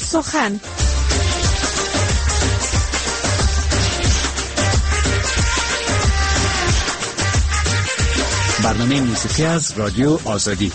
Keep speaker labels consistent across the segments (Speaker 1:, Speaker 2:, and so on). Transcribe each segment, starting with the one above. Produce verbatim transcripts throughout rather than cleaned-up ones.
Speaker 1: سخن.
Speaker 2: برنامه موسیقی از رادیو آزادی.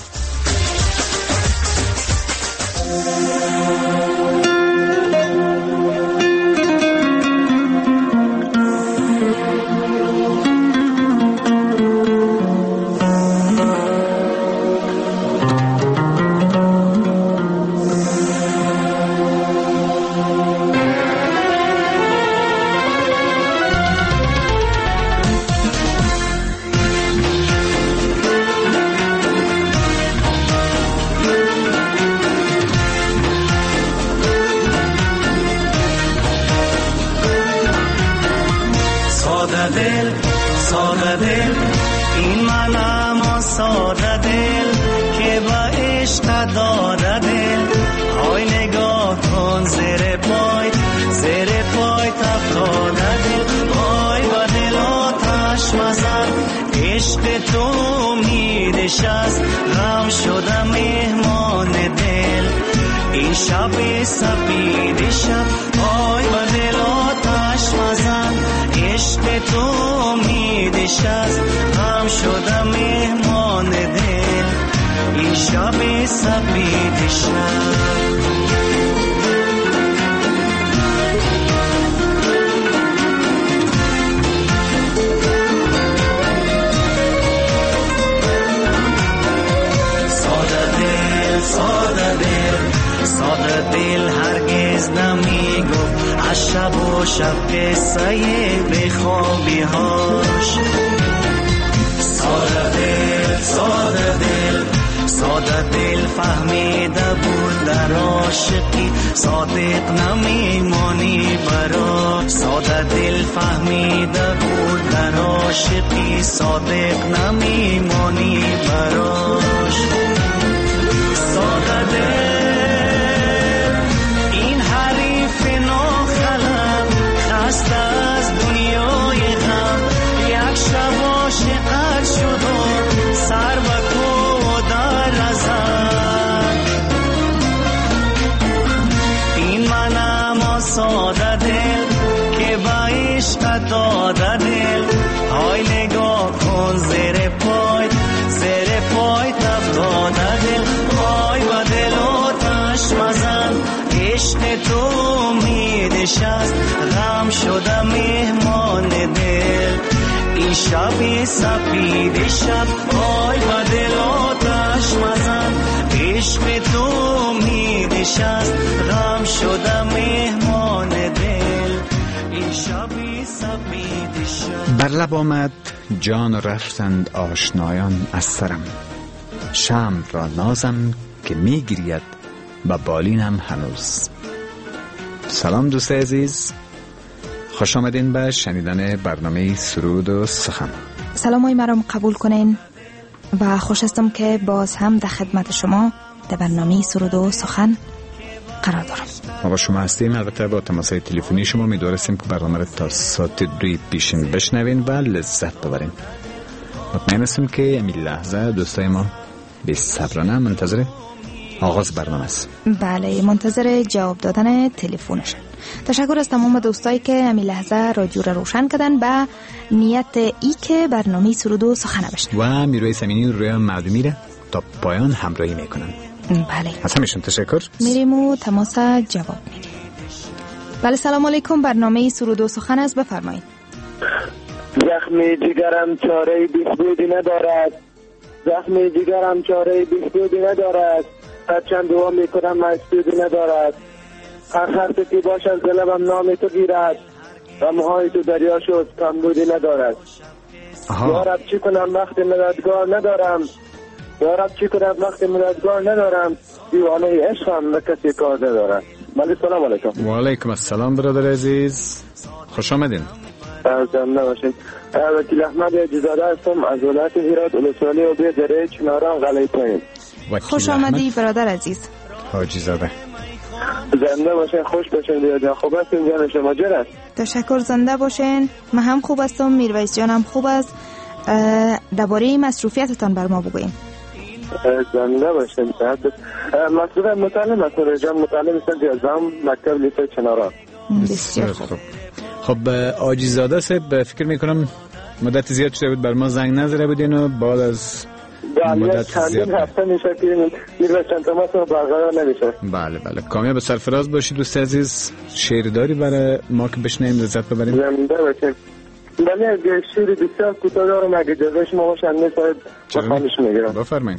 Speaker 3: شب سپید شب آی و دل آتش مزن، عشق تو امید است، غم شدم مهمان دل. این شب سپید شب
Speaker 2: بر لب آمد جان رفتند آشنایان از سرم، شمع را نازم که میگرید و بالینم هنوز. سلام دوست عزیز، خوش آمدین به شنیدن برنامه سرود و سخن.
Speaker 4: سلامای مرام قبول کنین و خوش هستم که باز هم در خدمت شما در برنامه سرود و سخن قرار دارم.
Speaker 2: ما با شما هستیم، البته با تماسهای تلفنی شما می‌دارستیم که برنامه را تا ساعت دوی پیشین بشنوین و لذت ببرین. مطمئن هستم که امی لحظه دوستای ما به صبرانه منتظر آغاز برنامه است.
Speaker 4: بله، منتظر جواب دادن تلفنشن. تشکر از تمام دوستایی که امی لحظه رادیو را روشن کردن با نیت ای که برنامه سرود و سخن بشن
Speaker 2: و میروی سمینی روی معدومی را تا پایان همراهی میکنن.
Speaker 4: بله،
Speaker 2: از همشون تشکر.
Speaker 4: میریم و تماس جواب میدیم. بله، سلام علیکم، برنامه سرود و سخن است، بفرمایید.
Speaker 5: زخم جگرم چاره بهبودی ندارد، زخم جگرم چاره بهبودی ندارد، هرچند دعا میکنم مسئولی ندارد. هر حرفی که باشد زلبم نام تو گیرد و موهای تو دریا شد کمبودی ندارد. یارب چی کنم وقت مددگار ندارم، یارب چی کنم وقت مددگار ندارم، دیوانه عشقم و کسی کار ندارد. بله، سلام علیکم.
Speaker 2: و علیکم السلام برادر عزیز، خوش آمدین.
Speaker 5: زنده باشید. وکیل احمد اجازاده هستم از ولایت هرات، ولسوالی و به دره چناران قلعه پایین.
Speaker 4: خوش آمدی برادر عزیز.
Speaker 2: حاجی زاده.
Speaker 5: زنده باشین، خوش باشین. دیگه جان خوب هستین؟ جان شما جور است؟
Speaker 4: تشکر، زنده باشین. من هم خوب هستم، میرویس جانم خوب است. درباره مصروفیتتان بر ما بگوین.
Speaker 5: زنده باشین. مسئول متعلم هستم رجان، متعلم هستم جزام مکتب لیسه چناران.
Speaker 4: بسیار خوب.
Speaker 2: خب آجیزاده صاحب فکر میکنم مدت زیاد شده بود بر ما زنگ نزده بودین و بعد از
Speaker 5: مدت چندین هفته میشه که میره چند تماس برقرار نمیشه.
Speaker 2: بله بله کامیاب سرفراز باشید دوست عزیز. شعر داری برای ما که بشنیم لذت ببریم؟
Speaker 5: زنده باشین. بله شعر بسیار کوتاه دارم اگه جزش ما باشن میساید بخوانش میگیرم.
Speaker 2: بفرمایید.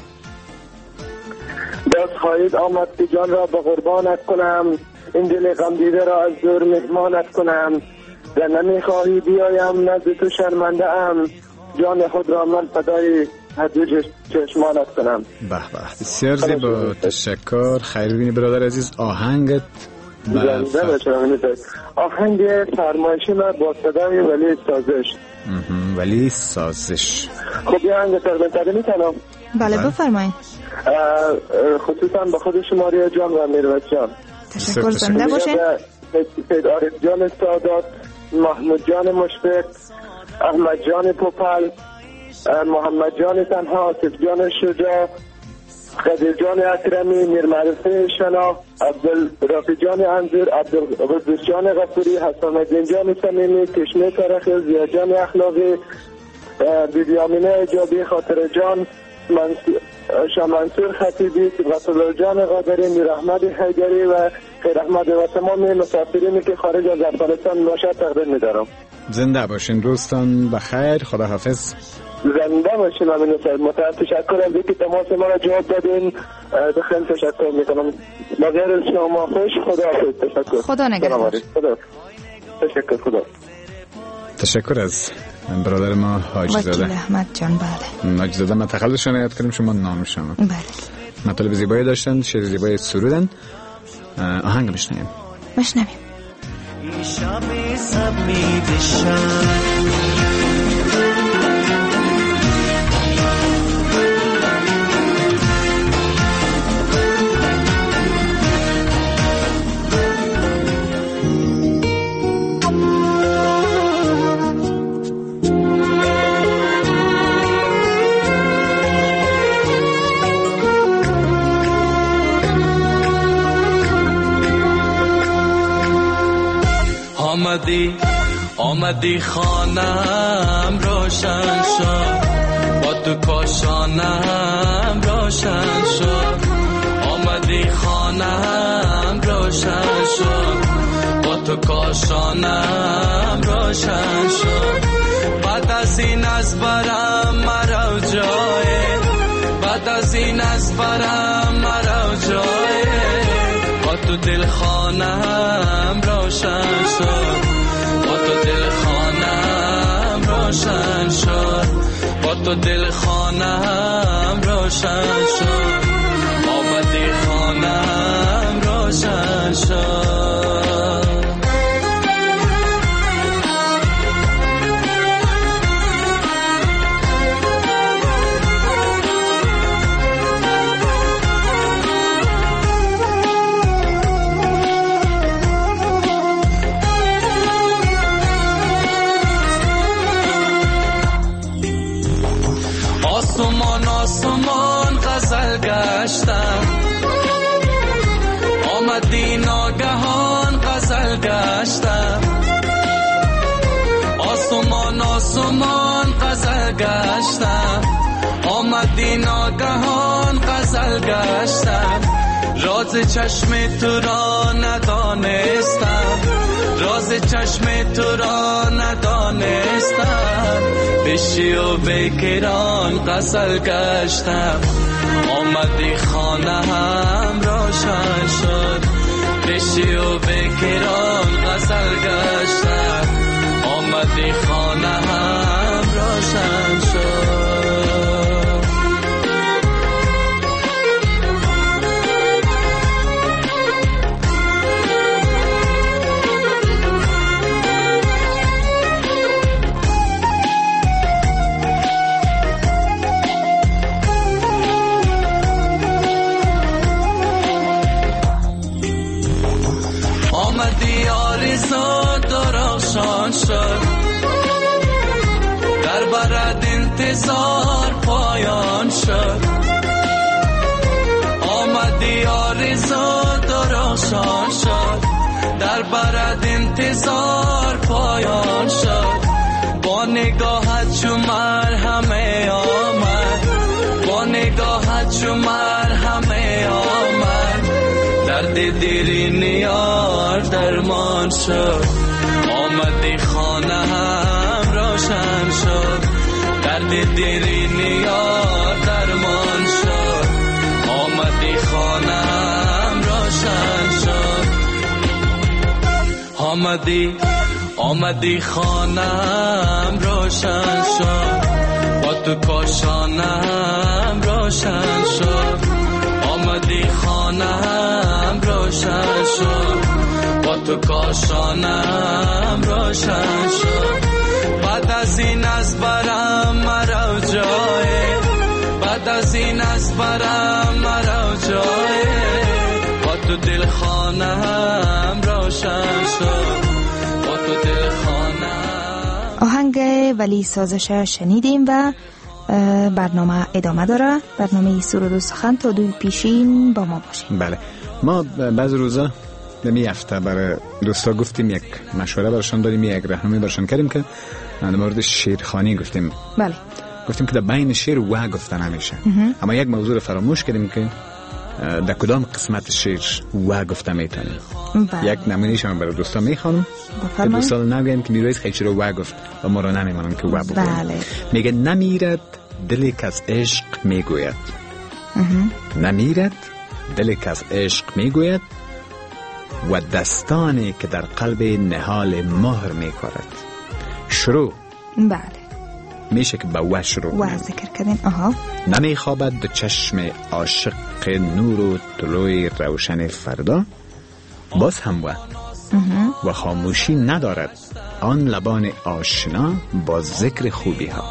Speaker 5: دست خواهید آمد که جان را به قربانت کنم، این دل غم دیده را از دور مهمانت کنم، و نمیخواهی بیایم نزد تو شرمنده ام، جان خود را من فدای هدو چشمانت کنم.
Speaker 2: به به بسیار زیبا، تشکر. خیر بینی برادر عزیز. آهنگت
Speaker 5: زنده باشم. آهنگ فرمایشی من با صدای ولی سازش.
Speaker 2: ولی سازش.
Speaker 5: خب یه آهنگ تقدیم تقدیم کنم؟
Speaker 4: بله بفرمایید.
Speaker 5: خصوصا به خود شماری جان و میروت جان.
Speaker 4: تشکر. زنده باشین.
Speaker 5: سید عارف جان سادات، محمود جان مشفق، احمد جان پوپل، محمد جان تنها، آصف جان شجاع، قدیر جان اکرمی، میر معرفه شنا، عبدالرافی جان انزیر، عبدالقدس جان غفوری، حسن الدین جان سمیمی، کشمه ترخی، زیا جان اخلاقی، بیبیامینه اجابی، خاطر جان شاه منصور خطیبی، سبغت جان قادری، میر احمد حیدری و خیر احمد و تمام مسافرینی که خارج از افغانستان باشد تقدیم می‌دارم.
Speaker 2: زنده باشین دوستان. بخیر. خداحافظ.
Speaker 5: زنده باشین. امین صاحب متأسف تشکر از اینکه تماس ما را جواب دادین. خیلی تشکر میکنم. بغیر از شما خوش. خداحافظ. تشکر.
Speaker 4: خدا نگهدار.
Speaker 5: خدا. تشکر. خدا.
Speaker 2: تشکر از برادر ما حاجی زاده.
Speaker 4: وکیل احمد جان. بله.
Speaker 2: حاجی زاده ما تخلصشون یاد کردیم، شما نامشون.
Speaker 4: بله.
Speaker 2: مطالب زیبایی داشتن، شعر زیبایی سرودن. آهنگ بشنویم.
Speaker 4: بشنویم.
Speaker 3: این شب سپید شب آمدی آمدی خانم روشن شد، با تو کاشانم روشن شد. آمدی خانم روشن شد، با تو کاشانم روشن شد. بعد از این از برم مرا جای، بعد از این از برم مرا جای، با تو دل خانم روشن شد، با تو دل خانم روشن شد، با تو دل خانم روشن شد. آمدی خانم روشن شد. آسمان آسمان غزل گشتم، آمدی ناگهان غزل گشتم. آسمان آسمان غزل گشتم، آمدی ناگهان غزل گشتم. راز چشم تو را ندانستم، راز چشم تو را ندانستم. بشی و بکران غزل گشتم، آمدی خانه هم روشن شد. بشی و بکران غزل گشتم، آمدی خانه هم روشن شد. آمدی آرزو درخشان شد، در برد انتظار پایان شد. آمدی آرزو درخشان شد در برد انتظار پایان شد با نگاهت چو مرهمه آمد با نگاهت چو مرهمه آمد درد دیرین یار درمان شد آمدی خانه هم روشن شد درد دیرین یار درمان شد آمدی خانه هم روشن شد آمدی آمدی خانم روشن شد با تو کاشانم روشن شد آمدی خانم روشن شد با تو کاشانم روشن شد بعد از این از برم مرا جای بعد از این از برم مرا جای با تو دل خانم روشن شد
Speaker 4: آهنگ ولی سازش شنیدیم و برنامه ادامه داره. برنامه سرود و سخن تا دوی پیشین با ما باشیم.
Speaker 2: بله، ما بعض روزا دمی هفته برای دوستا گفتیم یک مشوره برشان داریم، یک راهنمایی برشان کردیم که در مورد شعرخوانی گفتیم.
Speaker 4: بله،
Speaker 2: گفتیم که در بین شعر و گفتن همیشه، اما یک موضوع فراموش کردیم که در کدام قسمت شعر و گفته میتونیم. یک نمونهش هم برای دوستا میخوانم که دوستا نگویم که میرویز خیلی چرا و گفت و ما را نمیمانم که و بگویم.
Speaker 4: بله.
Speaker 2: میگه نمیرد دلی که از عشق میگوید نمیرد دلی که از عشق میگوید و دستانی که در قلب نهال مهر میکارد. شروع
Speaker 4: بله
Speaker 2: میشه که با و شروع
Speaker 4: و ذکر کردین. آها.
Speaker 2: نمیخوابد دو چشم عاشق نور و طلوع روشن فردا، باز هم و و خاموشی ندارد آن لبان آشنا با ذکر خوبی ها.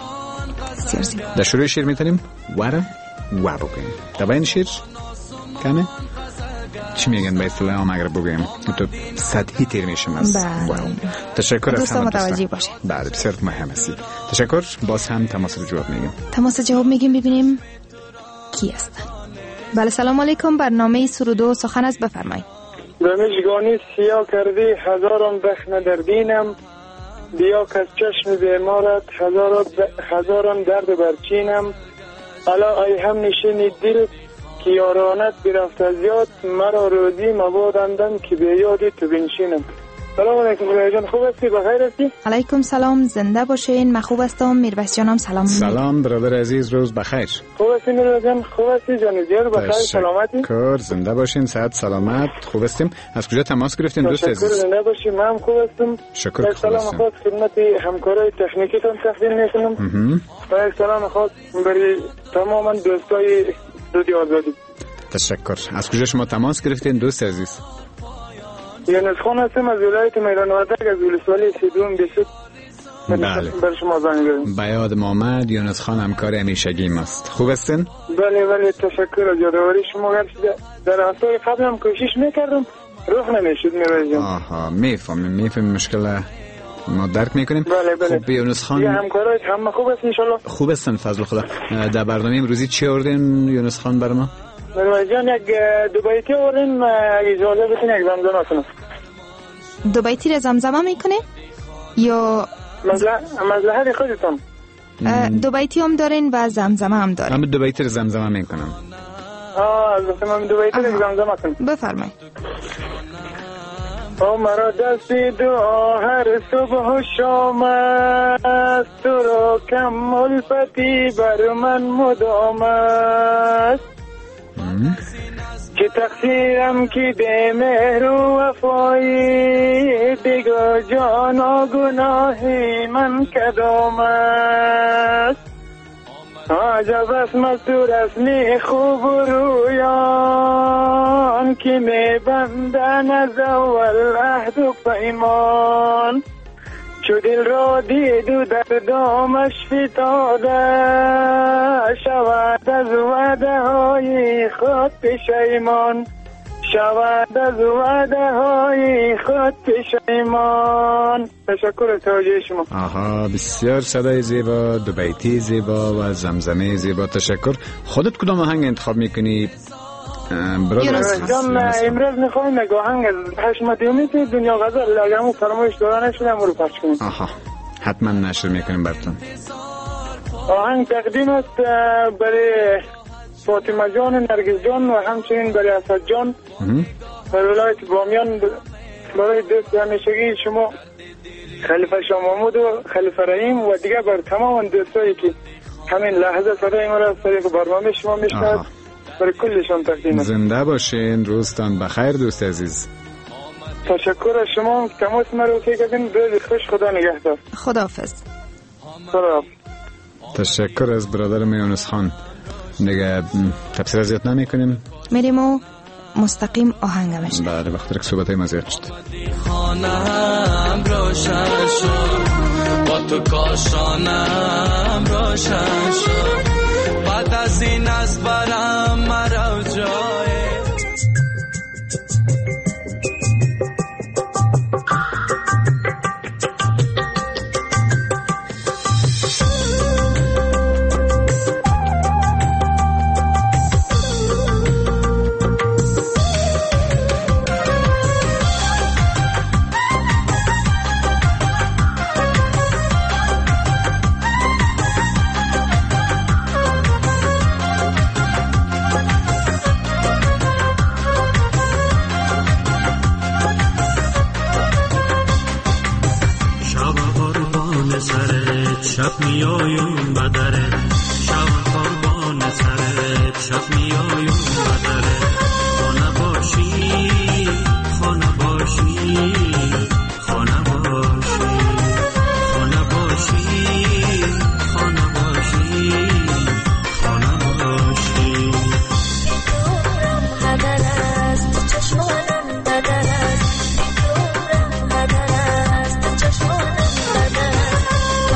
Speaker 2: در شروع شعر میتونیم و را و بگویم، در بین شعر کمه چی میگن به اصطلاح هم اگر بگویم تو سطحی تیر میشم از واو. تشکر از همه
Speaker 4: متوجه باشه.
Speaker 2: بله بسیار مهم است. تشکر. باز هم تماس رو جواب میگیم
Speaker 4: تماس جواب میگیم ببینیم کی هستن. بله سلام علیکم، برنامه سرود و سخن است، بفرمایید.
Speaker 5: رمشگانی سیاه کردی هزاران بخن در دینم، بیا که از چشم بیمارت هزاران درد برچینم. الا ای هم نشینی دل که یارانت برفت از یاد، مرا روزی مبادندن که به یادی تو بنشینم. سلام علیکم میرویس جان، خوب هستی؟ بخیر هستی؟
Speaker 4: علیکم سلام، زنده باشین. من خوب هستم. میرویس جانم سلام.
Speaker 2: سلام برادر عزیز، روز بخیر.
Speaker 5: خوب هستی میرویس جان؟ خوب هستی جان؟ زیاد بخیر، سلامتی؟
Speaker 2: تشکر، زنده باشین، صحت سلامت. خوب هستیم. از کجا تماس گرفتین دوست عزیز؟
Speaker 5: تشکر، زنده باشین. من خوب هستم.
Speaker 2: شکر.
Speaker 5: سلام خاص خدمت همکارای تکنیکیتون تقدیم میکنم. و سلام خاص برای تمام دوستای رادیو آزادی.
Speaker 2: تشکر. از کجا شما تماس گرفتین دوست عزیز؟
Speaker 5: یونس خان هستم از ولایت میدان وردک، از ولسوالی سیدون بیست.
Speaker 2: بله.
Speaker 5: بر شما زنگ زدم.
Speaker 2: به یاد محمد یونس خان همکار همیشگی ماست. خوب هستین؟
Speaker 5: بله بله تشکر از یادآوری شما. در هفته قبل هم کوشش میکردم، راه نمیشد میرویس جان.
Speaker 2: آها میفهمم میفهمم مشکل ما درک میکنیم.
Speaker 5: بله بله.
Speaker 2: خب یونس خان
Speaker 5: یا همکارای هم خوب هست ان شاء الله؟
Speaker 2: خوب هستن فضل خدا. در برنامه امروزی چی آوردین یونس خان برای ما؟
Speaker 5: میرویس جان یک دو بیتی آوردین، اجازه بدین یک زمزمه کنم.
Speaker 4: دو بیتی را زمزمه میکنه یا
Speaker 5: مصلحت خودتون؟
Speaker 4: دو بیتی هم دارین و زمزمه هم دارین؟
Speaker 2: من دو بیتی را زمزمه میکنم.
Speaker 5: آه من دو بیتی را زمزمه کنم.
Speaker 4: بفرمایید.
Speaker 5: او مرا دستی دعا هر صبح و شام است، تو را کم الفتی بر من مدام است، که تقصیرم که به مهر و وفایی، دیگر جان و گناهی من کدام است. عجب است مستور است نی خوب رویان، که می بندن از اول عهد و پیمان، چو دل را دید و در دامش فتاده، شود از وعده های خود پشیمان، شود از وعده های خود پشیمان. تشکر از توجه شما.
Speaker 2: آها بسیار صدای زیبا، دو بیتی زیبا و زمزمه زیبا. تشکر. خودت کدام آهنگ انتخاب میکنی
Speaker 4: برادر
Speaker 5: جان امروز میخوایم نگاهنگ از حشمت امید دنیا غزل لگمو فرمایش دادن شده رو پخش کنیم.
Speaker 2: آها حتما نشر میکنیم براتون.
Speaker 5: آهنگ تقدیم است برای فاطمه جان، نرگس جان و همچنین برای اسد جان در ولایت بامیان، برای دوست همیشگی شما خلیفه شاه محمود و خلیفه رحیم و دیگه بر تمام دوستایی که همین لحظه صدای ما را از طریق برنامه شما میشنوند برای کلشان تقدیم است.
Speaker 2: زنده باشین، روزتان بخیر دوست عزیز.
Speaker 5: تشکر از شما تماس ما رو کردین. روز خوش، خدا نگهدار.
Speaker 4: خداحافظ.
Speaker 5: خدا.
Speaker 2: تشکر از برادر یونس خان. دیگه تفسیر زیاد نمی کنیم،
Speaker 4: میریم و مستقیم آهنگمش.
Speaker 2: بله وقتی که صحبت های ما زیاد شد.
Speaker 3: خانم روشن شد، با تو کاشانم روشن شد، بعد از این از برم مرا جای
Speaker 1: شب میایم بدره، شب قربان سرت، شب میایم بدره، خانه باشی خانه باشی خانه باشی خانه باشی خانه باشی خانه باشی.
Speaker 6: دورم هدر است چشمانم بدر است، دورم هدر است چشمانم بدر است.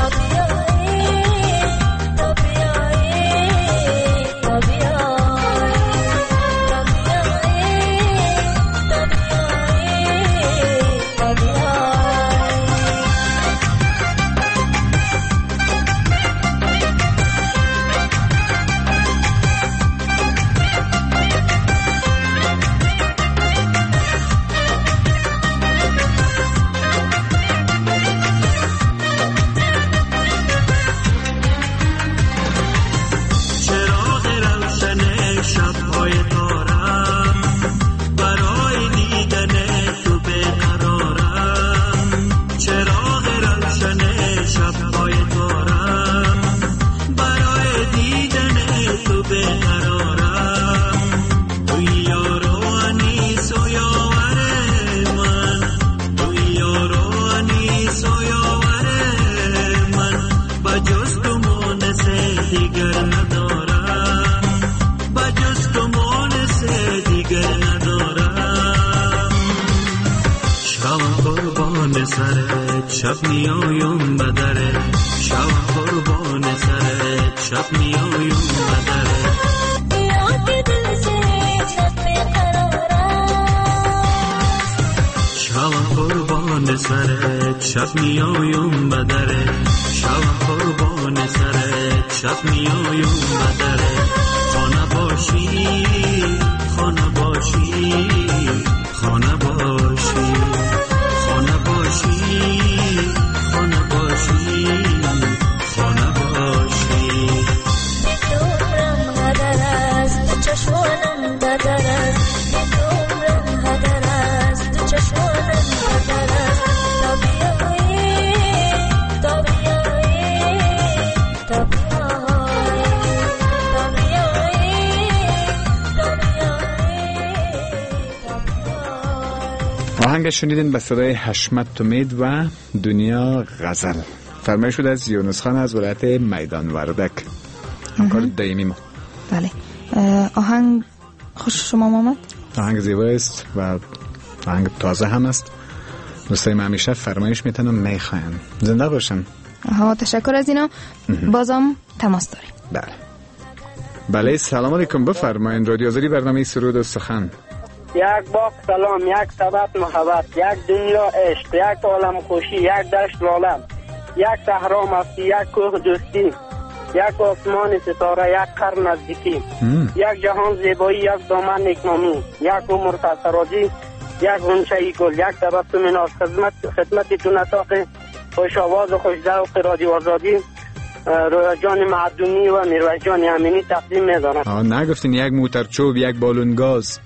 Speaker 1: شب میایم بدره، شب قربان سرت، شب میایم بدره.
Speaker 6: یا که دل زیاد بیقرار است،
Speaker 1: شب قربان سرت، شب میایم بدره، شب قربان سرت، شب میایم بدره. خانه باشی خانه باشی خانه باشی خانه باشی خانه باشی خانه باشی.
Speaker 6: دورم هدر است چشمانم بدر است، دورم هدر است چشمانم بدر است. تا بیایی تا بیایی تا بیایی تا بیایی تا بیایی تا بیایی.
Speaker 2: آهنگ شنیدین به صدای حشمت امید و دنیا غزل. فرمایش شد از یونس خان از ولایت میدان وردک، همکار دائمی ما.
Speaker 4: بله آهنگ خوش شما محمد؟
Speaker 2: آهنگ زیبایی است و آهنگ تازه هم است. دوستای من همیشه فرمایش میتونم میخواین. زنده باشن.
Speaker 4: ها تشکر از اینا. بازم تماس داریم.
Speaker 2: بله بله سلام علیکم، بفرمایید. رادیو آزادی برنامه سرود و سخن.
Speaker 5: یک باغ سلام، یک سبت محبت، یک دنیا عشق، یک عالم خوشی، یک دشت لالم، یک صحرا مستی، یک کوه دوستی، یک آسمان ستاره، یک قرن نزدیکی، یک جهان زیبایی، یک دامن نکنامی، یک عمر تسراجی، یک غنچه گل، یک تبسم ناز. خدمت خدمتتون اتاق خوش آواز و خوش ذوق رادیو آزادی رویا جان معدومی و میرویس جان امینی تقدیم می‌دارم.
Speaker 2: آه نگفتین یک موتر چوب، یک بالون گاز.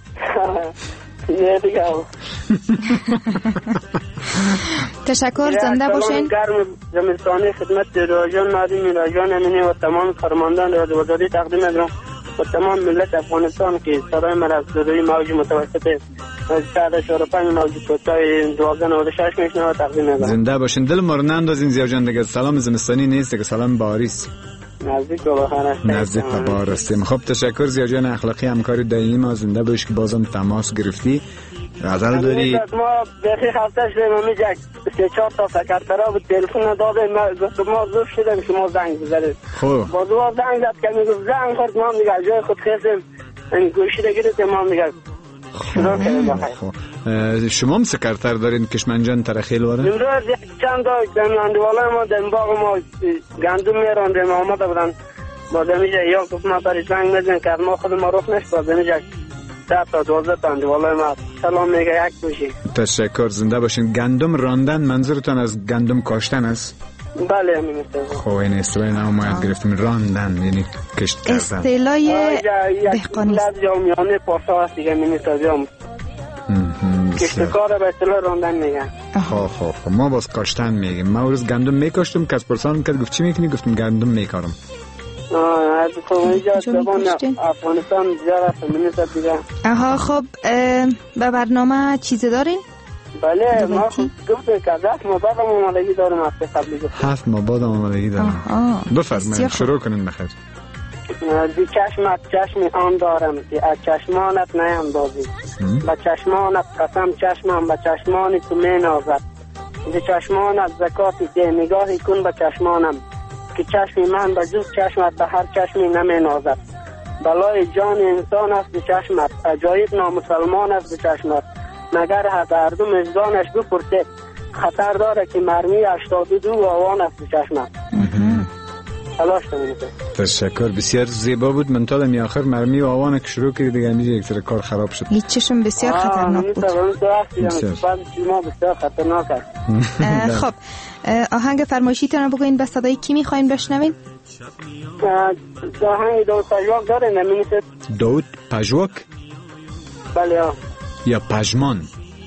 Speaker 5: نه دیگه.
Speaker 4: تشکر، زنده باشین.
Speaker 5: گرم زمستانی خدمت رویا جان معدومی، میرویس جان امینی و تمام فرماندهان رادیو آزادی تقدیم می‌دارم و تمام ملت افغانستان که صدای من از صدای موج متوسط چهارده و پنج موج کوتاه دوازده و نود و شش میشنوه تقدیم می‌دارم.
Speaker 2: زنده باشین. دل ما رو نندازین زیاد جان دیگه. سلام زمستانی نیست که سلام باریست.
Speaker 5: نزدیک به بهار است.
Speaker 2: نزدیک به بهار هستیم. خب تشکر زیاد جان اخلاقی همکاری دائمی ما. زنده باش که بازم تماس گرفتی. غزل داری؟
Speaker 5: ما بخی هفتهش به میگه سه چهار تا سکرترا بود تلفن داده ما گفت ما زوف شدم شما زنگ بزنید.
Speaker 2: خب
Speaker 5: باز وا زنگ زد که میگفت زنگ خورد ما میگه جای خود خیزم این گوشی گرفت ما میگه
Speaker 2: خب شما هم سکرتر دارین کشمنجان ترخیل واره؟
Speaker 5: امروز چند تا دندواله ما دن باغ ما گندم میراندیم آمده بودن با دمیجه یا گفت ما برای زنگ میزن که ما خود ما رفت نشد با دمیجه ده تا دوازده تا دندواله ما سلام میگه یک گوشی.
Speaker 2: تشکر، زنده باشین. گندم راندن منظورتان از گندم کاشتن است؟
Speaker 5: بله همین است.
Speaker 2: خب این اصطلاح نام ما یاد گرفتیم، راندن یعنی کشت کردن.
Speaker 4: اصطلاح دهقانی است.
Speaker 5: یا میانه پاسا است دیگه میمیسازیم کشتکار به اصطلاح راندن میگن.
Speaker 2: خب خب خب ما باز کاشتن میگیم. ما روز گندم میکاشتم که از پرسان کرد گفت چی میکنی؟ گفتم گندم میکارم.
Speaker 5: آه از اینجا زبان افغانستان زیاد است میمیساز دیگه.
Speaker 4: آها خب به برنامه چیزی دارین؟
Speaker 5: بله ما گفتم که هفت ماه بعد آمادگی دارم. هفته قبلی گفتم
Speaker 2: هفت ماه بعد آمادگی دارم. بفرمایید شروع کنین بخیر.
Speaker 5: بی چشمت چشمی آن دارم که از چشمانت نیندازی، به چشمانت قسم چشمم به چشمانی تو می نازد، به چشمانت زکاتی که نگاهی کن به چشمانم که چشمی من به جز چشمت به هر چشمی نمی نازد. بلای جان انسان است به چشمت، عجایب نامسلمان است به چشمت، مگر هر دو مزدانش بپرسه خطر داره که مرمی هشتاد و دو آوان است به چشمت. تلاش کنید.
Speaker 2: تشکر، بسیار زیبا بود. من تا دمی آخر مرمی و آوان که شروع کردی دیگه میگه یک سر کار خراب شد.
Speaker 4: هیچ چشم بسیار خطرناک بود.
Speaker 5: بسیار بسیار خطرناک است.
Speaker 4: خب آهنگ فرمایشیتون رو بگوین به صدای کی میخواین بشنوین؟
Speaker 5: آهنگ داود پژواک داره نمی‌نویسید؟
Speaker 2: داود پژواک؟
Speaker 5: بله ها.
Speaker 2: یا پژمان؟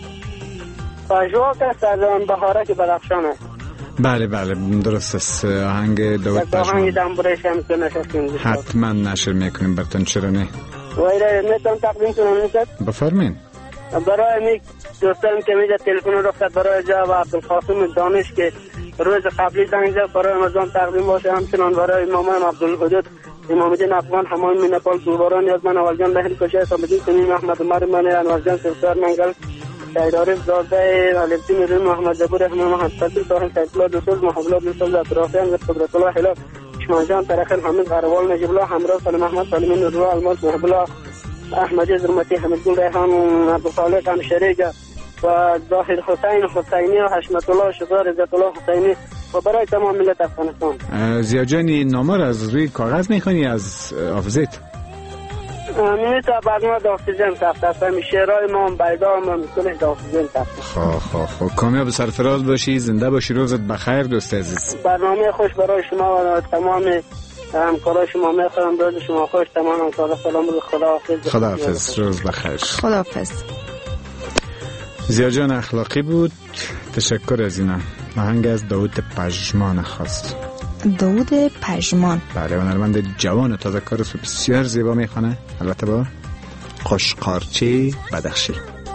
Speaker 5: پژواک است از بهارک بدخشان است.
Speaker 2: بله بله درست است. آهنگ داود پژمان.
Speaker 5: آهنگ دنبورش هم که نشستیم.
Speaker 2: حتما نشر میکنیم براتون، چرا نه؟
Speaker 5: وایره میتونم تقدیم کنم نیست؟
Speaker 2: بفرمین.
Speaker 5: برای می دوستان که میده تلفن رو رفت برای جواب عبدالقاسم دانش که روز قبلی زنگ زد برای رمضان تقدیم باشه، همچنان برای امام عبدالحدود امام الدین افغان همایون من نپال دوباره نیاز من اولجان لحن کشه سامدین کنیم احمد عمر من انوارجان سرسار منگل شایدارف زاده علمتین روی محمد زبور احمد محمد فتیل ساحل سیدلا دوسوز محبلا دوسوز اطرافیان و قدرت الله حلال شمانجان ترخل حمید غروال نجیب الله همراه سلم احمد سلمین نورالله الماس محبلا احمد زرمتی حمید گل ریحان عبدالخالق همشریجه و ظاهر حسین حسینی و حشمت الله شزار عزت الله حسینی و برای تمام ملت افغانستان.
Speaker 2: زیاجانی نامه را از روی کاغذ میخونی از حافظت؟
Speaker 5: میمیت برنامه دافتیزم تفت هستم شعرهای ما هم بیدا هم میکنش دافتیزم تفت.
Speaker 2: خواه خواه خواه کامیاب سرفراز باشی، زنده باشی، روزت بخیر دوست عزیز.
Speaker 5: برنامه خوش برای شما و تمام همکارای شما میخوام. روز شما خوش، تمام همکارا سلام روز خداحافظ.
Speaker 2: خداحافظ، روز بخیر.
Speaker 4: خداحافظ.
Speaker 2: زیاجان اخلاقی بود. تشکر از اینا. آهنگ از داود پژمان خواست.
Speaker 4: داود پژمان
Speaker 2: بله، هنرمند جوان تازه کار است و بسیار زیبا میخونه، البته با قشقارچی بدخشی.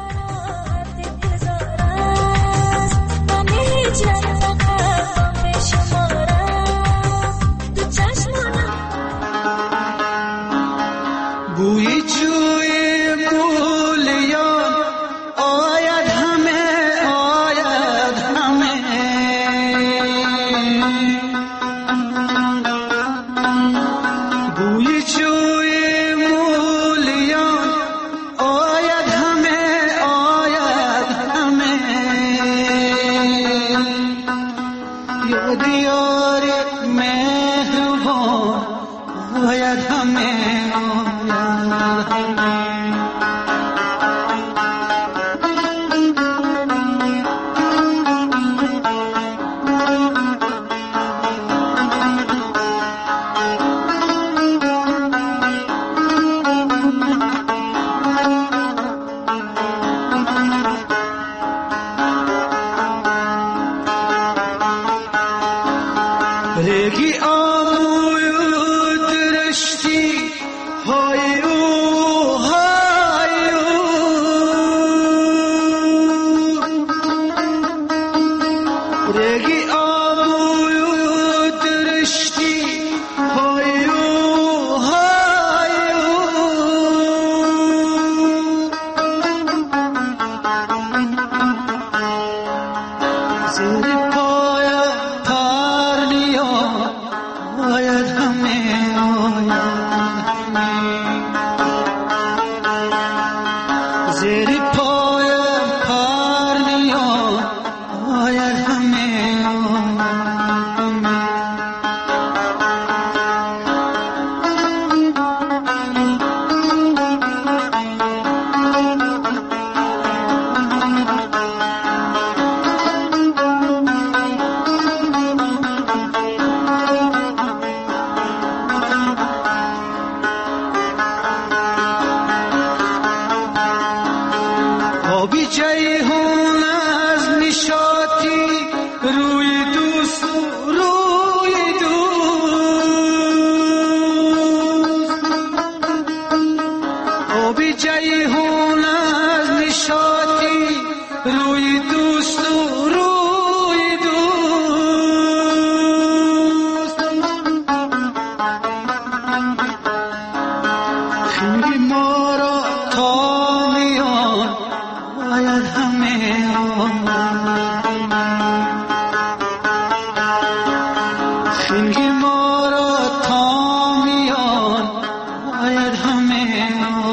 Speaker 3: بوی جوی گلیان آید همه آید همه بوی جوی مولیان آید همه آید همه یاد یار مهربان مهربان باید همه رگی آموی درشتی های او های او رگی آموی درشتی های او های او زیر پای باید همه زیر پایم پرنیان باید همه آبی جیهون از نشاطی روی دوست روی دوست آبی جیهون از نشاطی روی دوست روی دوست خیلی ما را تا میان باید همه خیلی ما را تا میان باید همه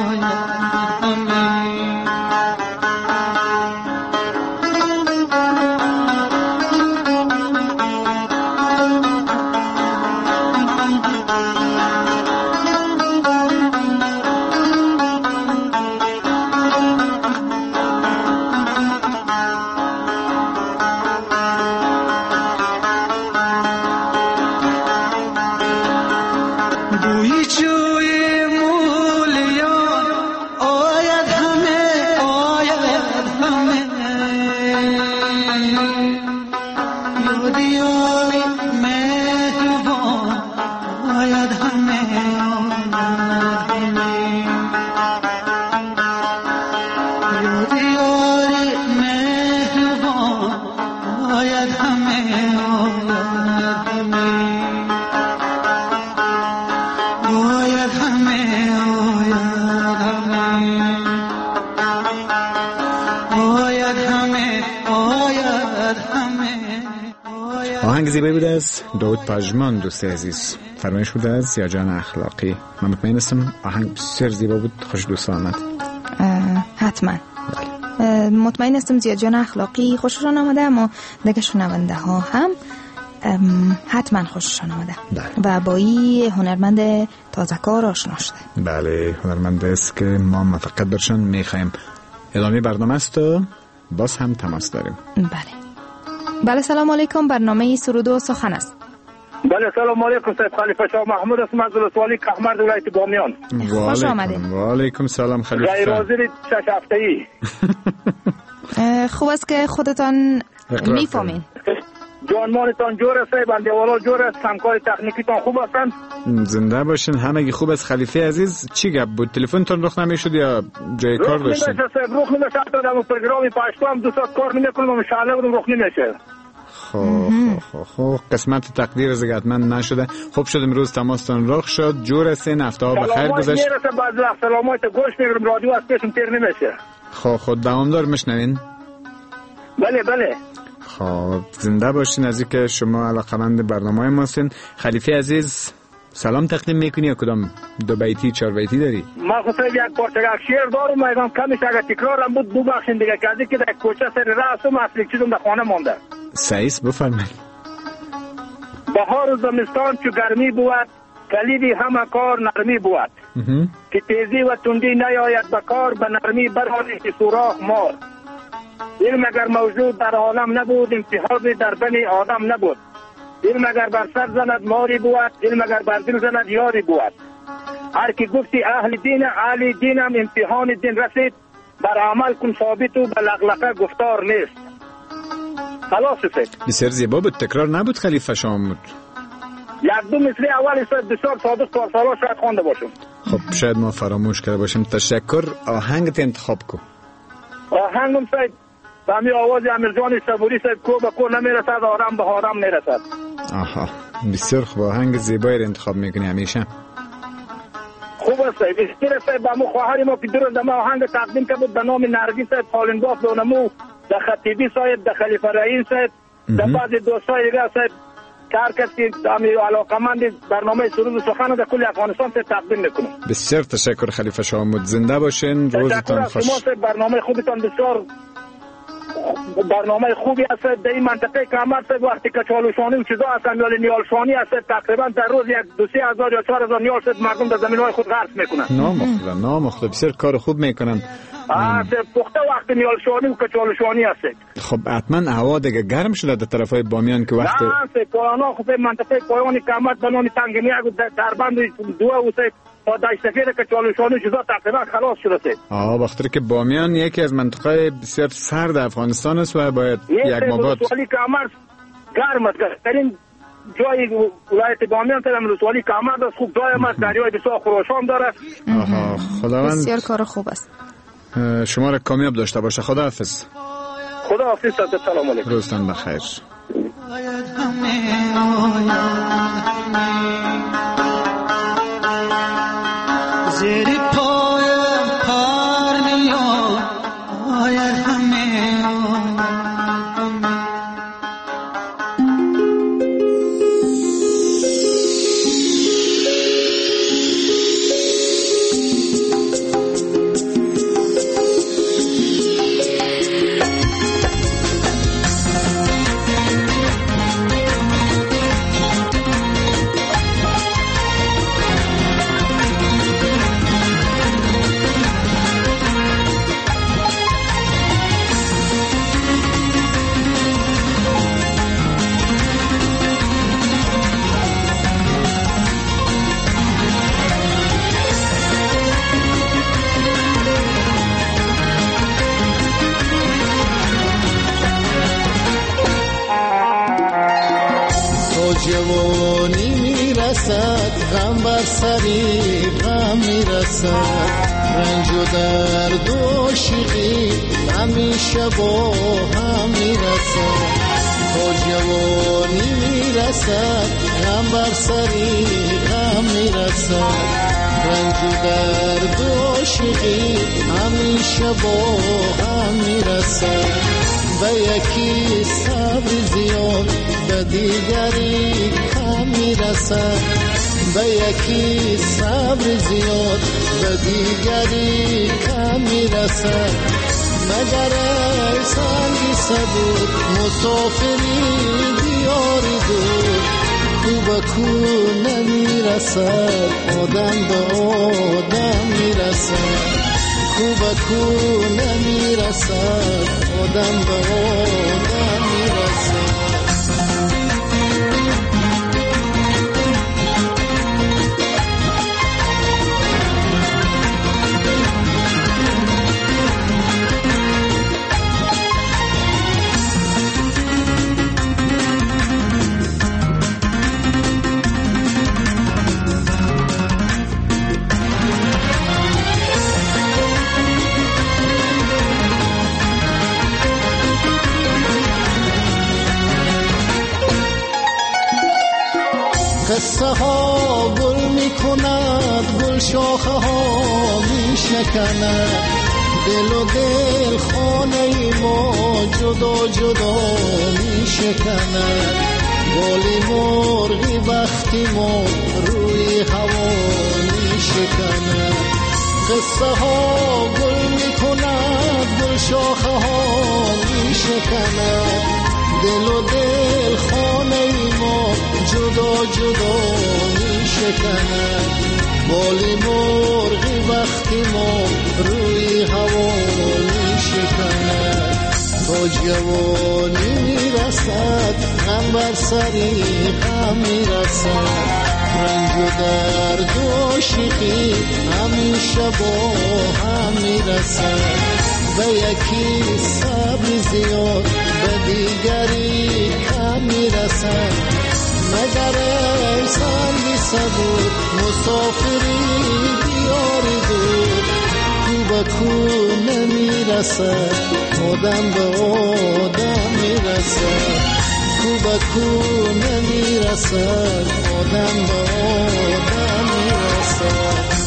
Speaker 3: بوی جوی مولیان آید همه آید همه یادی آی مهربان آید همه یادی آی مهربان آید همه آید همه آید همه آید همه
Speaker 2: آهنگ زیبایی بود از داود پژمان. دوست عزیز فرمایش بود از زیاجان اخلاقی. من مطمئن هستم آهنگ بسیار زیبا بود، خوش دوست آمد.
Speaker 4: حتما مطمئن هستم زیاجان اخلاقی خوششان آمده، اما دیگه شنونده ها هم حتما خوششان آمده.
Speaker 2: بله.
Speaker 4: و با این هنرمند تازه‌کار آشنا شده.
Speaker 2: بله، هنرمند است که ما موفقیت برشان میخوایم. ادامه برنامه است و باز هم تماس داریم.
Speaker 4: بله بله سلام علیکم. برنامه سرود و سخن است.
Speaker 5: بله سلام علیکم. سید خلیفه شاه محمود هستم از ولسوالی کهمرد ولایت بامیان.
Speaker 4: خوش آمدید.
Speaker 2: و علیکم سلام خلیفه.
Speaker 5: غیر حاضر شش هفته‌ای.
Speaker 4: خوب است که خودتان میفهمین.
Speaker 5: جانمانتان جور است، بنده والا جور است، همکار تکنیکیتان خوب هستند؟
Speaker 2: زنده باشین، همگی خوب است. خلیفه عزیز چی گپ بود؟ تلفنتون رخ نمیشد یا جای کار داشتین؟
Speaker 5: رخ نمیشه، رخ نمیشه. تا در پروگرام پاشتو هم دو ساعت کار نمیکنم، ان شاء الله بودم رخ نمیشه.
Speaker 2: خب خب خب قسمت تقدیر از حتما نشده. خوب شد امروز تماستان رخ شد. جور هستین، هفته ها بخیر گذشت.
Speaker 5: سلامات میرسه، بعضی وقت سلامات گوش میگیرم، رادیو از پیشم تیر نمیشه.
Speaker 2: خب خود دوامدار میشنوین؟
Speaker 5: بله بله.
Speaker 2: خب زنده باشین. از اینکه شما علاقمند برنامه ما هستین. خلیفه عزیز سلام تقدیم میکنی یا کدام دو بیتی چهار بیتی داری؟
Speaker 5: ما خود یک پارچه یک شعر دارم، میگم کمیش اگر تکرارم بود دو بخشین دیگه کردی که در کوچه سر راه هستم، اصلی چیزم در خانه مانده.
Speaker 2: سعیس بفرمایید.
Speaker 5: بهار و زمستان چو گرمی بود، کلیدی همه کار نرمی بود. که تیزی و تندی نیاید بکار، به نرمی برآری که سوراخ مار. علم اگر موجود در عالم نبود، امتحانی در بنی آدم نبود. علم اگر بر سر زند ماری بود، علم اگر بر دل زند یاری بود. هر کی گفتی اهل دین، اهل دینم، امتحان دین رسید. بر عمل کن ثابت و به لغلقه گفتار نیست. خلاص است.
Speaker 2: بسیار زیبا بود، تکرار نبود خلیفه شامود.
Speaker 5: یک دو مثل اول است، بسیار ساده پارسالا شاید خوانده باشم.
Speaker 2: خب شاید ما فراموش کرده باشیم. تشکر. آهنگت انتخاب کو.
Speaker 5: آهنگم سید به همی آواز امیرجان صبوری سید کو به کو نمیرسد، آرام به آرام نرسد.
Speaker 2: آها بسیار خوب، آهنگ زیبایی رو انتخاب میکنی همیشه.
Speaker 5: خوب است سید. بسیار سید با مو خواهر ما که درست ما آهنگ تقدیم کرد به نام نرگس سید پالنگاف دونمو در خطیبی سید در خلیفه رئیس سید در بعض دوستای دیگه سید کار کرد که امی علاقمند برنامه سرود و سخن در کل افغانستان سید تقدیم میکنم.
Speaker 2: بسیار تشکر خلیفه شامود، زنده باشین، روزتان خوش.
Speaker 5: شما سید برنامه خوبتان بسیار برنامه خوبی است در این منطقه کامر سید. وقتی که چالوشانی و چیزا هستن یا نیالشانی است تقریبا در روز یک دو سه هزار یا چهار هزار نیال سید مردم در زمینهای خود غرس میکنن.
Speaker 2: نامخدا نامخدا بسیار کار خوب میکنن.
Speaker 5: آه پخته وقت نیالشانی و کچالوشانی است.
Speaker 2: خب حتما هوا دیگه گرم شده در طرفای بامیان که وقت
Speaker 5: نه سید پایانا خود منطقه پایانی کامر بنانی تنگنی در بند دو و سید با داشتگیر که چالوشانی چیزا تقریبا خلاص شده سید.
Speaker 2: آه بخاطر که بامیان یکی از منطقه بسیار سرد افغانستان است و باید یک مابات
Speaker 5: رسوالی کامر گرم است. ترین جای ولایت بامیان ترم رسوالی کامر است. خوب جای است، دریای بسیار خروشان داره.
Speaker 2: آها خداوند
Speaker 4: بسیار کار خوب است.
Speaker 2: شما را کامیاب داشته باشه. خداحافظ.
Speaker 5: خداحافظ. سلام علیکم.
Speaker 2: روزتان بخیر.
Speaker 3: زیر پایم پر میاد آید همه
Speaker 7: جوانی میرسد، غم بر سری غم میرسد، رنج و درد و عاشقی همیشه با هم میرسد. تا جوانی میرسد، غم بر سری غم میرسد، رنج و درد و عاشقی همیشه با هم میرسد. به یکی صبر زیاد به دیگری کم میرسد، به یکی صبر زیاد به دیگری کم میرسد. مگر ای سنگی سبود مسافری دیاری دور، کو به کو نمیرسد آدم به آدم میرسد، کو به کو نمیرسد آدم به آدم میرسد. قصه ها گل می کند، گل شاخه ها می شکند، دل و دل خانه ما جدا جدا می شکند. بالی مرغی وقتی ما روی هوا می شکند. قصه ها گل می کند، گل شاخه ها می شکند، دل و دل خانه ما جدا جدا می شکند. بالی مرغی وقتی ما روی هوا می شکند. تا جوانی می رسد غم بر سری غم می رسد. رنج و درد و عاشقی همیشه با هم می رسد. به یکی صبر زیاد به دیگری کم می رسد. مگر ای سنگی صبور مسافری دیاری دور. کو به کو نمی رسد آدم به آدم می رسد. کو به کو نمی رسد آدم به آدم می رسد.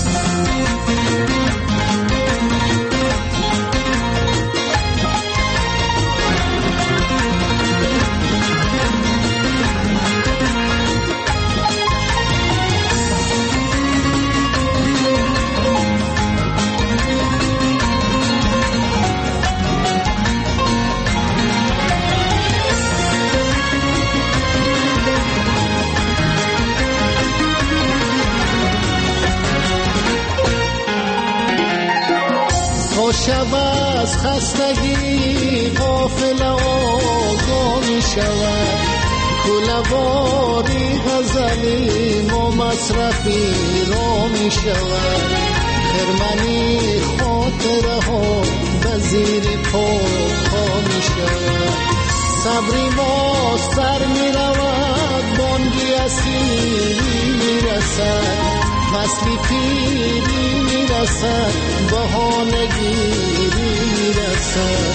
Speaker 7: شب از خستگی غافل آگاه می شود. کله‌واری غزلی ما مصرفی را می شود. خرمنی خاطره ها به زیر پا پا می شود. صبری ما سر می رود بانگی اسیری می رسد. فصلی پیری می رسد بهانگیری می رسد.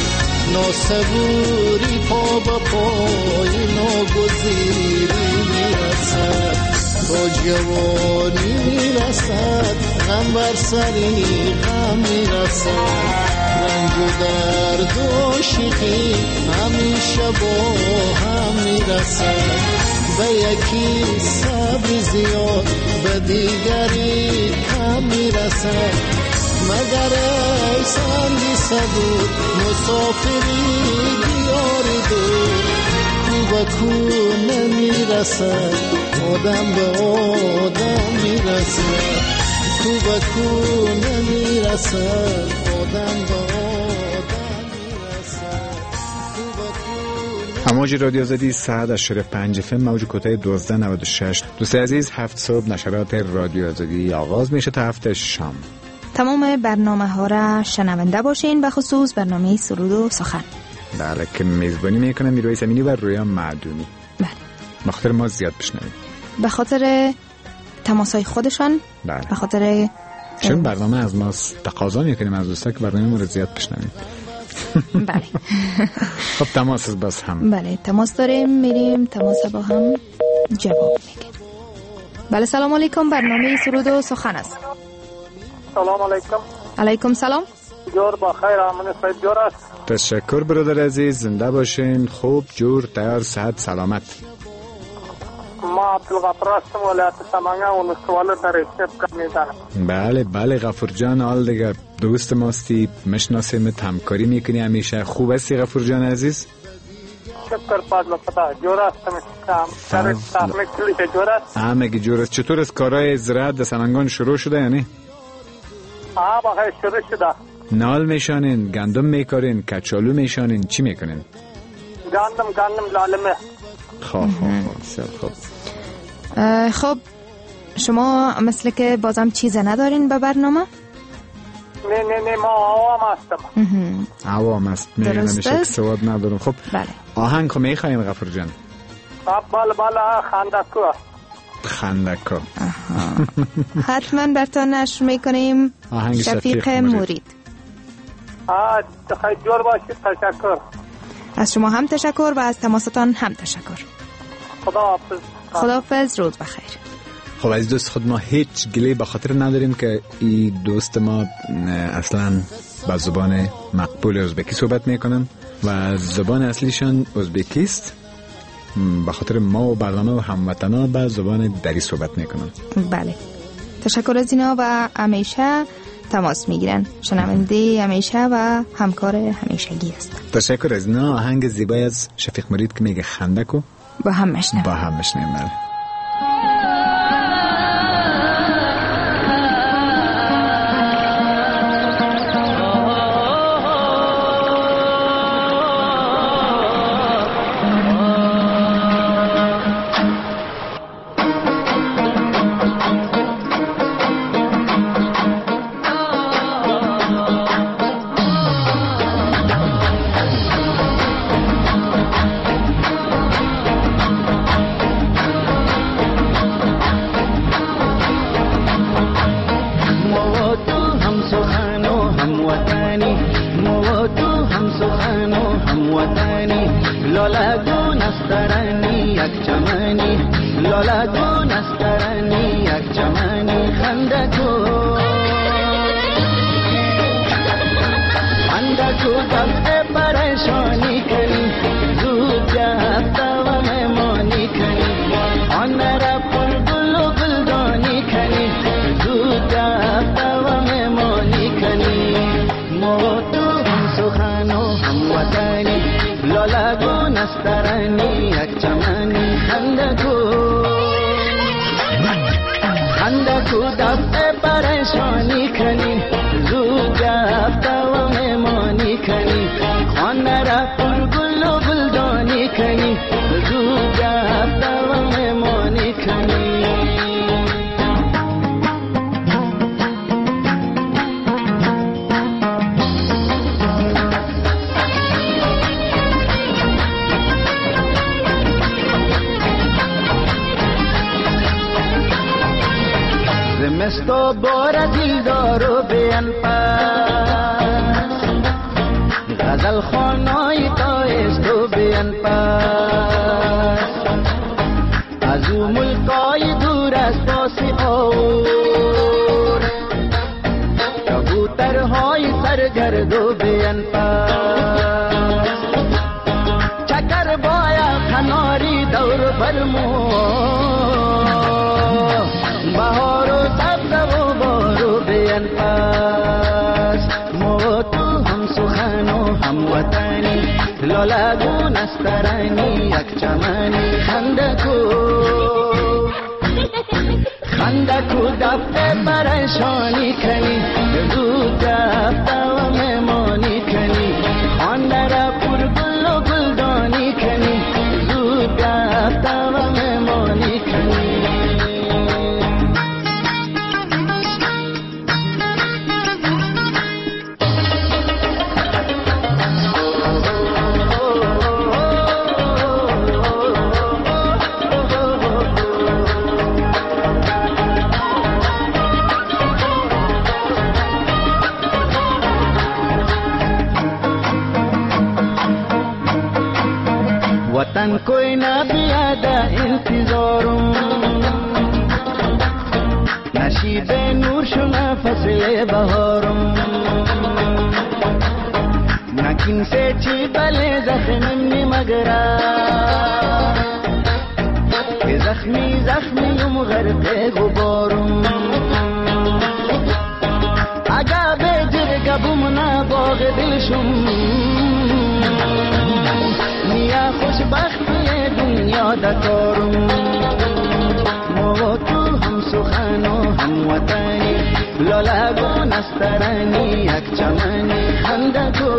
Speaker 7: ناسبوری پا به پای ناگزیری می رسد. با جوانی می رسد غم بر سری غم می رسد. رنج و درد و عاشقی همیشه با هم می رسد. به یکی صبر زیاد به دیگری کم می رسد. مگر ای سنگی صبور مسافری دیاری دور. کو به کو نمی رسد آدم به آدم می رسد. کو به کو نمی رسد آدم به آدم می رسد.
Speaker 2: امواج رادیو آزادی صد اشاره پنج فم موج کوتاه دوازده نود و شش. دوست عزیز، هفت صبح نشرات رادیو آزادی آغاز میشه تا هفت شام.
Speaker 4: تمام برنامه ها را شنونده باشین، به خصوص برنامه سرود و سخن.
Speaker 2: بله که میزبانی میکنه میرویس امینی و رویا معدومی.
Speaker 4: بله.
Speaker 2: به خاطر ما زیاد بشنویم.
Speaker 4: به خاطر تماسای خودشان.
Speaker 2: بله.
Speaker 4: به خاطر
Speaker 2: چون برنامه از ما تقاضا میکنیم از دوستا که برنامه ما رو زیاد بشنویم.
Speaker 4: بله.
Speaker 2: خب تماس بس هم.
Speaker 4: بله تماس داریم، میریم تماس با هم جواب میگیم. بله سلام علیکم، برنامه سرود و سخن است.
Speaker 5: سلام علیکم.
Speaker 4: علیکم سلام.
Speaker 5: جور بخیر، امن صاحب جور است.
Speaker 2: تشکر برادر عزیز، زنده باشین، خوب جور تیار صحت سلامت.
Speaker 5: ما عبدالغفور هستم، ولایت سمنگان ولسوالی در اشرف میزنم.
Speaker 2: بله بله غفور جان، حال دیگه دوست ماستی، مشناسیمت، همکاری میکنی همیشه. خوب هستی غفور جان عزیز؟
Speaker 5: شکر فضل خدا، جور هستم. کار تکنیک کلیش جور است.
Speaker 2: همه گی جور است. چطور از کارهای زراعت در سمنگان شروع شده یعنی؟
Speaker 5: ها بخیر شروع شده.
Speaker 2: نال میشانین، گندم میکارین، کچالو میشانین، چی میکنین؟
Speaker 5: گندم گندم لالمه.
Speaker 2: خواه خواه خواه خواه
Speaker 4: خب شما مثل که بازم چیز ندارین به برنامه؟
Speaker 5: نه نه نه ما عوام هستم.
Speaker 2: عوام است، میگه نمیشه که سواد ندارم. خب
Speaker 4: بله.
Speaker 2: آهنگ خو میخواین غفور جان؟
Speaker 5: بله بله خندکو
Speaker 2: خندکو
Speaker 4: حتما برتان نشر میکنیم.
Speaker 2: آهنگ
Speaker 4: شفیق, شفیق مرید.
Speaker 5: آه خیلی جور باشید، تشکر.
Speaker 4: از شما هم تشکر و از تماستان هم تشکر.
Speaker 5: خداحافظ.
Speaker 4: خداحافظ، روز بخیر.
Speaker 2: خب از دوست خود ما هیچ گلی به خاطر نداریم که این دوست ما اصلا با زبان مقبول ازبکی صحبت میکنن و زبان اصلیشان ازبکی است. به خاطر ما و برنامه و هموطنا به زبان دری صحبت میکنن.
Speaker 4: بله تشکر از اینا و همیشه تماس میگیرن. شنونده همیشه و همکار همیشگی هستن.
Speaker 2: تشکر از اینا. آهنگ زیبای از شفیق مرید که میگه خندکو
Speaker 4: با هم مشنویم.
Speaker 2: با هم مشنویم.
Speaker 3: لالگون است ترانی یک چمنی لالگون است ترانی یک چمنی خنده کو خنده کو دست پریشانی کنی زود جفت و مهمانی کنی آن را پر گل و گلدانی کنی زود جفت و مهمانی کنی ما تو هم سخن و هم وطنی لالگون است ترانی یک چمنی خنده کو خنده کو دفع پریشانی کنی زود جفت و مهمانی کنی خانه را پر گل و گلدانی کنی زود جفت و مهمانی کنی زمستو بار دلدار و بیان پس غزل خانای تایست و بیان پس از او ملکای دور از باسی آور کبوترهای سرگرد و بیان پس چکر بایا کناری دور برمو بهار و سبز و بارو بیان پس ما تو هم سخن و هم وطنی لالگون است ترانی یک چمنی خنده کو خنده کو دفع پریشانی کنی زود جفت و مهمانی کنی خانه را پر گل و گلدانی کنی زود جفت و مهمانی کنی वतन कोई ना बियादा इंतजारों नशीब नूर शुना फसले बहारों नकिन से छिपले जख्मी मगरा के जख्मी जख्मी युम गरक़े गुबारों आगा बेजर गबुमना बाग दिलशुम نیا خوشبختی دنیا دکارم ما تو هم سخن و هم وطنی لالگون است ترانی یک چمنی خنده کو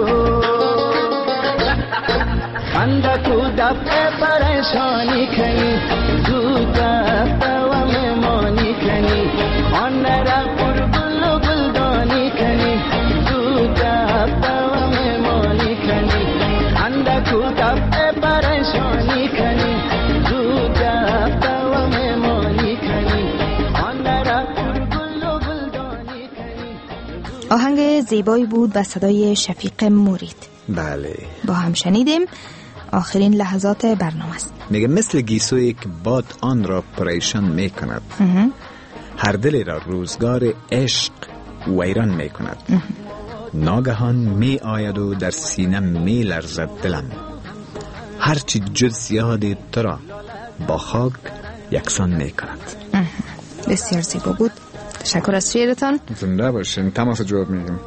Speaker 3: خنده کو دفع پریشانی کنی زود جفت و مهمانی کنی خانه را پر گل و گلدانی کنی زود جفت و مهمانی کنی خنده کو دفع پریشانی کنی زود جفت و مهمانی کنی خانه را پر گل و گلدانی کنی.
Speaker 4: آهنگ زیبایی بود و صدای شفیق مورید.
Speaker 2: بله
Speaker 4: با هم شنیدیم. آخرین لحظات برنامه است.
Speaker 2: میگه مثل گیسویی که باد آن را پریشان میکند هر دلی را روزگار عشق ویران میکند ناگهان می آید و در سینه می لرزد دلم هرچی جز یادی تو را با خاک یکسان می کند.
Speaker 4: بسیار زیبا بود. تشکر از شعرتان.
Speaker 2: زنده باشین. تماس جواب میگیم.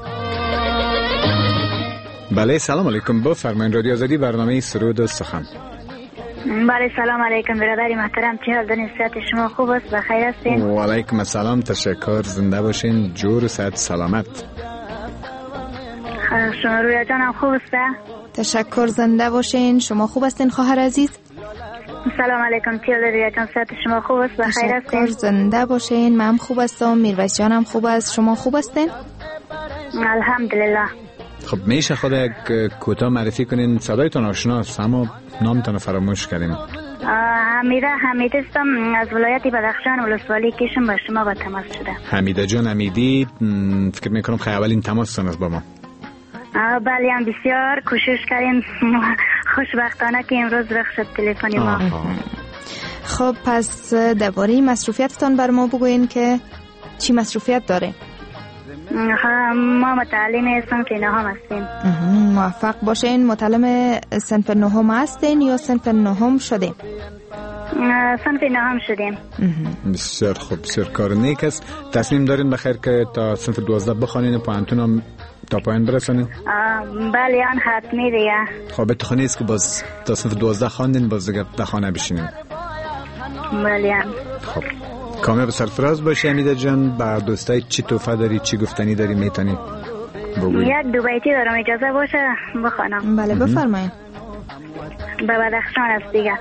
Speaker 2: بله سلام علیکم. بفرمایید. رادیو آزادی برنامه سرود و سخن.
Speaker 8: بله سلام علیکم برادری محترم. چه حال دارین؟ صحت شما خوب است؟ بخیر هستین؟
Speaker 2: و علیکم السلام. تشکر. زنده باشین. جور و صحت سلامت.
Speaker 8: شما رویا جانم خوب است؟
Speaker 4: تشکر. زنده باشین. شما خوب هستین خواهر عزیز؟
Speaker 8: سلام علیکم. چه حال رویا جان؟ صحت شما خوب است؟ بخیر هستین؟
Speaker 4: تشکر. زنده باشین. من خوب هستم. میرویس جانم خوب است. شما خوب هستین؟
Speaker 8: الحمدلله.
Speaker 2: خب میشه خود یک کوتاه معرفی کنین؟ صدایتون آشناست اما نامتون فراموش کردیم.
Speaker 8: حمیده حمید هستم از ولایت بدخشان ولسوالی کشم. با شما با تماس شده.
Speaker 2: حمیده جان حمیدی، فکر میکنم خیلی اولین تماستون است با ما.
Speaker 8: بله هم بسیار کوشش کردیم خوشبختانه که امروز رخ شد تلفن ما.
Speaker 4: خب پس درباره مصروفیتتان بر ما بگوین که چی مصروفیت داره؟
Speaker 8: ما متعلم صنف نهم هستیم.
Speaker 4: موفق باشین. متعلم صنف نهم هستین یا صنف نهم شدیم؟
Speaker 8: صنف نهم شدیم.
Speaker 2: بسیار خوب، بسیار کار نیک است. تصمیم دارین بخیر که تا صنف دوازده بخوانین و پانتون هم تا پایین برسانین؟
Speaker 8: بله آن حتمی دیگه.
Speaker 2: خب اتخانی است که باز تا صنف دوازده خواندین باز دیگه در خانه بشینین.
Speaker 8: بله.
Speaker 2: خب کامیاب سرفراز باشی امیده جان. با دوستای چی توفه داری، چی گفتنی داری میتونی بگویی؟
Speaker 8: یک دو بیتی دارم، اجازه باشه بخوانم؟
Speaker 4: بله بفرمایید.
Speaker 8: به بدخشان است دیگه.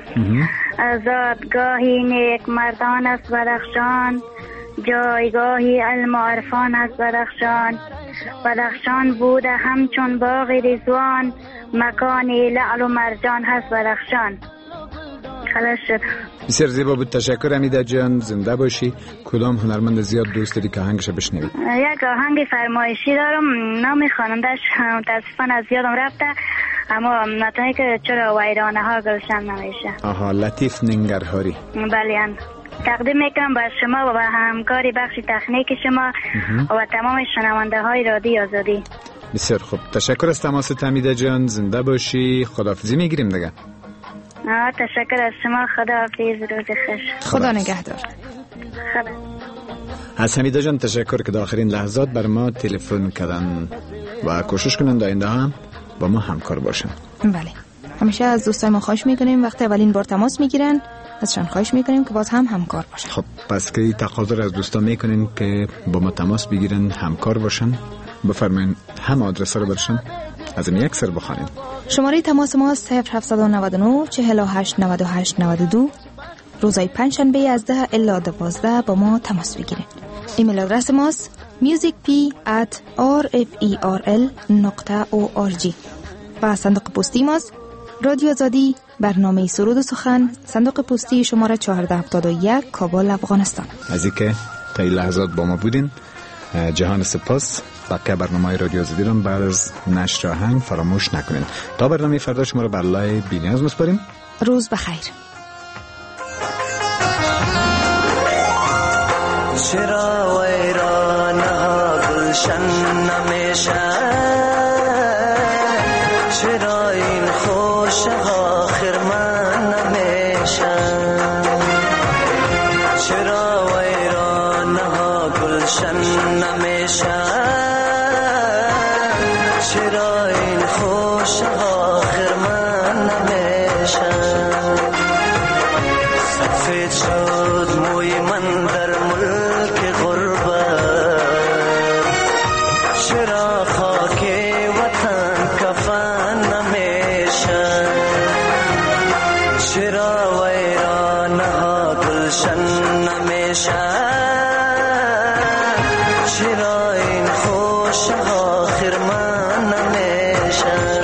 Speaker 8: زادگاهی نیک مردان است بدخشان، جایگاهی علم و عرفان است بدخشان. بدخشان بوده همچون باغ رضوان، مکانی لعل و مرجان هست بدخشان. خلاص شد.
Speaker 2: بسیار زیبا بود، تشکر امیده جان، زنده باشی. کدام هنرمند زیاد دوست داری که آهنگش بشنوید؟
Speaker 8: یک آهنگ فرمایشی دارم، نام خواننده‌اش متاسفانه از یادم رفته، اما متنی که چرا ویرانه ها گلشن نمیشه.
Speaker 2: آها، لطیف ننگرهاری.
Speaker 8: بله. تقدیم میکنم به شما و به همکاری بخش تکنیک شما و تمام شنونده های رادیو آزادی.
Speaker 2: بسیار خوب، تشکر از تماست امیده جان، زنده باشی. خداحافظی میگیریم دیگه.
Speaker 8: آه تشکر از شما، خداحافظ، روز خوش.
Speaker 4: خدا نگهدار.
Speaker 8: خدا.
Speaker 2: از حمیده جان تشکر که در آخرین لحظات بر ما تلفن کردن و کوشش کنن در آینده هم با ما همکار باشن.
Speaker 4: بله، همیشه از دوستای ما خواهش میکنیم وقتی اولین بار تماس میگیرن ازشان خواهش میکنیم که باز هم همکار باشن.
Speaker 2: خب پس که تقاضا از دوستا میکنین که با ما تماس بگیرن، همکار باشن، بفرمایید هم آدرس رو برشن از این یک سر بخوانید. شماره
Speaker 4: تماس ما صفر هفت نه نه چهل و هشت نود و هشت نود و دو. روزهای پنجشنبه از ده الی دوازده با ما تماس بگیرید. ایمیل آدرس ماست musicp at rferl نقطه org و صندوق پستی ماست رادیو آزادی، برنامه سرود و سخن، صندوق پستی شماره چهارده هفتاد و یک، کابل، افغانستان. از اینکه تا این لحظات با ما بودین جهان سپاس. بقیه برنامه رادیو آزادی رو بعد از نشر آهنگ فراموش نکنین. تا برنامه فردا شما رو بر لای بی‌نیاز می‌سپاریم. روز بخیر.
Speaker 3: چرا ویرانه ها گلشن نمیشه، چرا این خوشه ها خرمن نمیشه، چرا ویرانه ها گلشن نمیشه، چرا این خوشه ها خرمن نمیشه. سفید شد موی من در ملک غربت، چرا خاک وطن کفن نمیشه، چرا ویرانه ها گلشن نمیشه، چرا این خوشه ها خرمن نمیشه.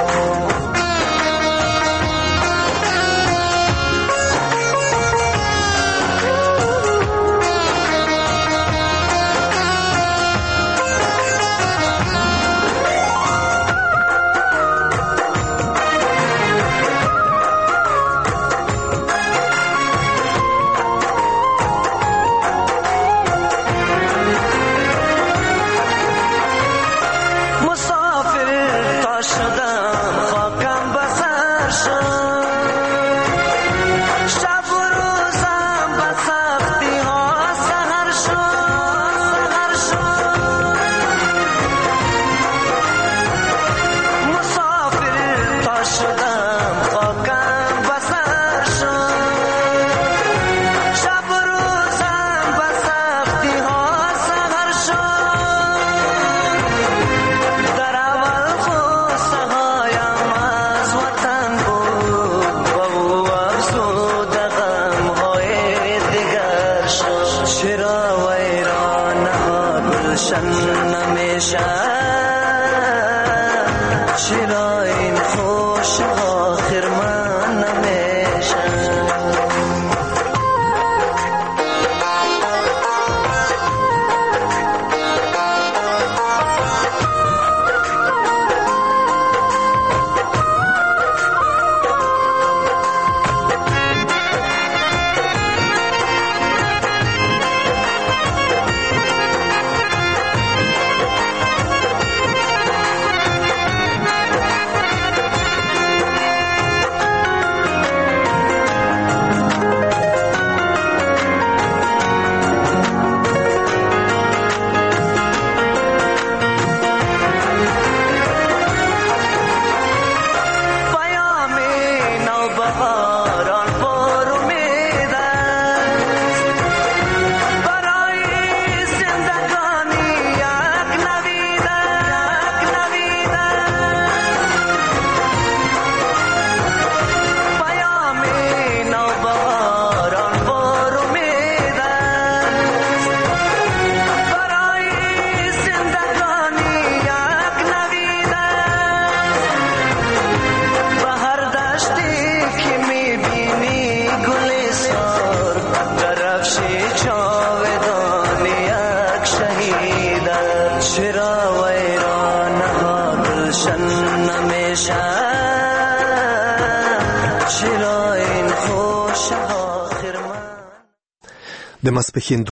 Speaker 3: چرا این خوش آخر من نمیشه.
Speaker 9: جاودان یک شهید است. چرا ویران ها گلشن نمیشن؟ چرا این خوش آخر من.
Speaker 10: د ماسپښین